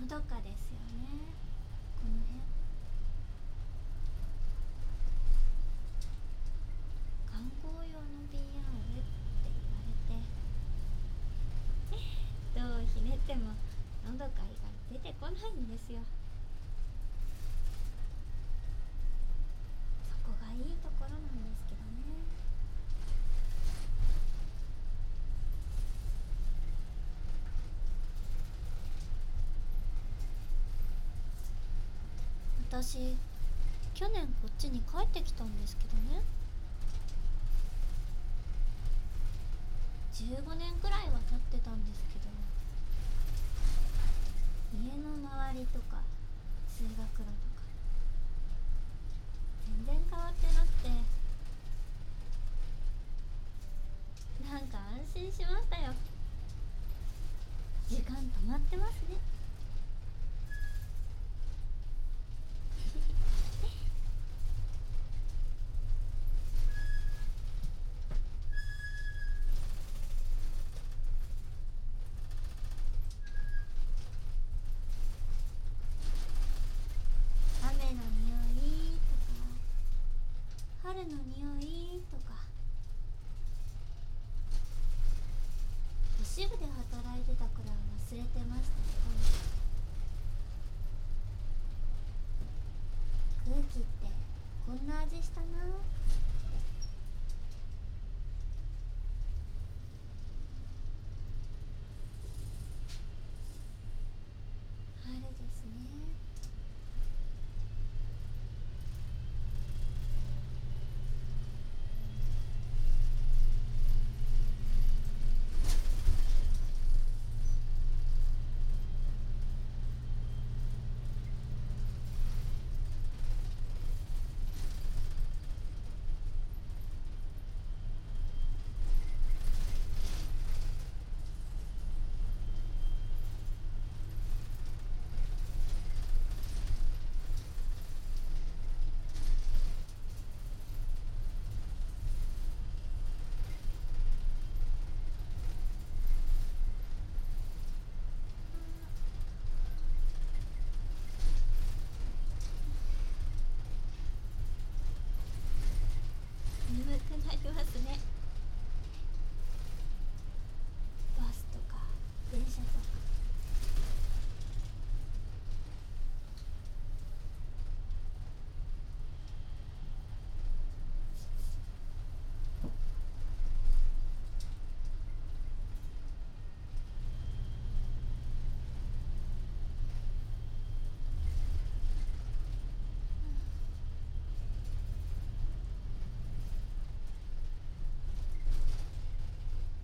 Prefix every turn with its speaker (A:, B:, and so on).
A: どかですよね、この辺。観光用の PR って言われてどうひねってものどか以外出てこないんですよ。そこがいいところなんですけどね。私去年こっちに帰ってきたんですけどね、15年くらいは経ってたんですけど、家の周りとか通学路とか全然変わってなくて、なんか安心しましたよ。時間止まってますね。雨の匂いとか春の匂いとか、都市部で働いてたくらい忘れてましたけど、空気ってこんな味したなーって